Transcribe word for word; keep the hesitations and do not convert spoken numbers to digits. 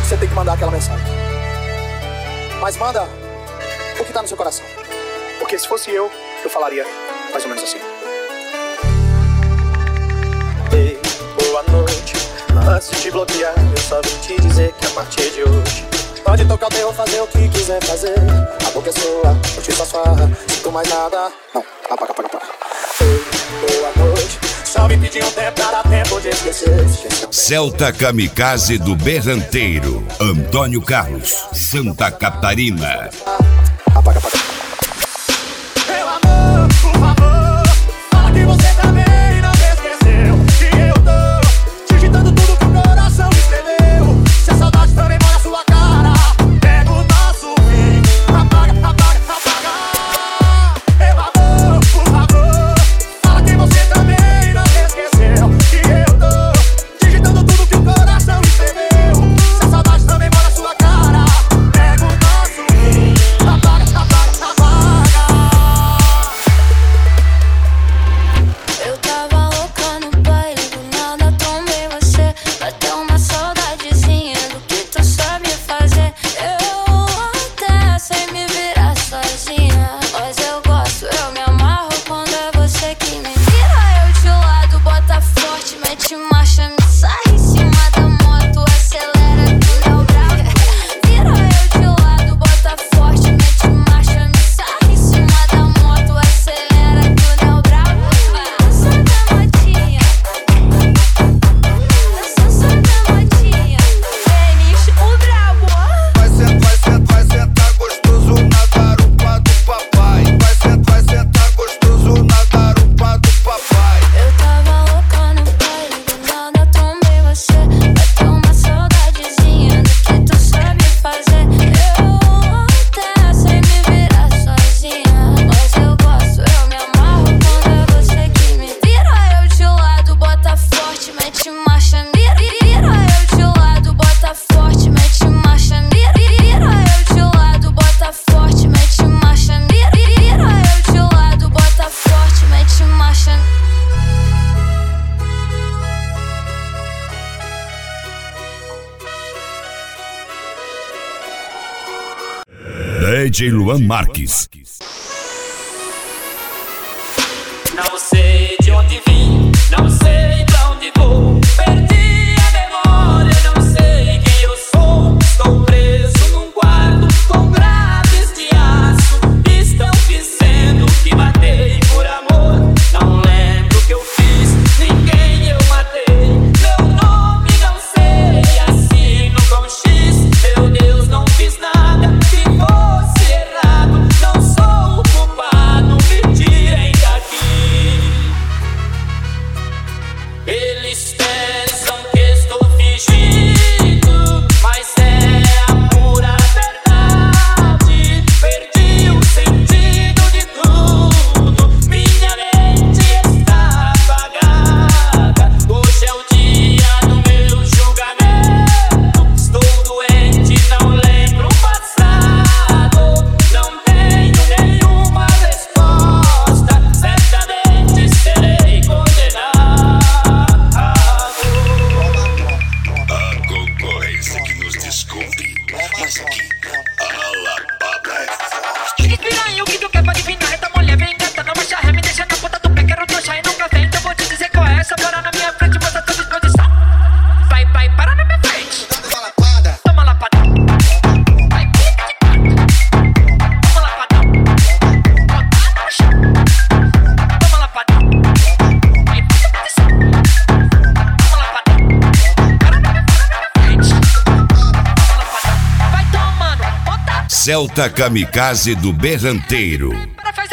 você tem que mandar aquela mensagem. Mas manda o que tá no seu coração. Porque se fosse eu, eu falaria mais ou menos assim. Ei, boa noite. Antes de te bloquear, eu só vim te dizer que a partir de hoje pode tocar o terror, fazer o que quiser fazer. A boca é sua, curtir sua farra. Sinto mais nada. Não, apaga, apaga, apaga. Ei, boa noite. Só me pedi um tempo pra dar tempo de esquecer. Celta Kamikaze do Berranteiro, Antônio Carlos, Santa Catarina. Apaga, apaga. Meu amor, por favor, fala que você também não me esqueceu. Que eu tô digitando tudo que o coração escreveu. Se a saudade também mora na sua cara, pega o nosso fim. Apaga, apaga, apaga. Meu amor, por favor, fala que você também não me esqueceu. Que eu tô digitando tudo que o coração escreveu. Se a saudade também mora na sua cara, pega o nosso fim. Apaga, apaga, apaga. Eu tava louca no baile, do nada tomei você. Bateu uma saudadezinha do que tu sabe fazer. Eu até sei me virar sozinha, mas eu gosto, eu me amarro quando é você que me vira. Eu de lado, bota forte, mete marcha, me sai em cima da moto, acelera que não bravo. Vira eu de lado, bota forte, mete marcha, me sai em cima da moto, acelera que não bravo. Dança da motinha, dança da motinha, Denis o brabo. Vai sentar, vai sentar, vai sentar gostoso na garupa do papai. Vai sentar, vai sentar gostoso na garupa do papai. Eu tava louca no baile, do nada tomei você. Bateu uma saudadezinha do que tu sabe fazer. Eu até sei me virar sozinha, mas eu gosto, eu me amarro quando é você que me vira. Eu de lado, bota forte, mete marcha, mira. Vira eu de lado, bota forte, mete marcha, mira. Vira eu de lado, bota forte, mete marcha, mira. Vira eu de lado, bota forte, mete marcha. D J Luan Marques. Não sei de onde vim, não sei pra onde vou. Perdi a memória, não sei quem eu sou. Estou preso num quarto com grades de aço. Estão dizendo que matei por amor. Não lembro o que eu fiz, ninguém eu matei. Meu nome não sei, assino com X. Meu Deus, não fiz nada que fosse errado. Não sou o culpado, me tirem daqui. Eles pensam que estou fingindo, mas é a pura verdade. Perdi o sentido de tudo, minha mente está apagada. Hoje é o dia do meu julgamento. Estou doente, não lembro o passado. Não tenho nenhuma resposta, certamente serei condenado. A concorrência que nos descobre, mas aqui a lapada é forte. Piranha, o que tu quer pode vir na reta, mulher vem gata, não marcha ré, me deixa na ponta do pé, quero trouxa e nunca vem. Então vou te dizer qual é essa, para na minha frente, mostra tua disposição. Vai, vai, para na minha frente. Toma lapada. Toma lapada. Vai, toma lapada. Bota no chão. Toma lapada. Vai, presta atenção. Toma lapada. Para na minha, para na minha frente. Toma lapada. Vai tomando, bota. Celta Kamikaze do Berranteiro. Para, faz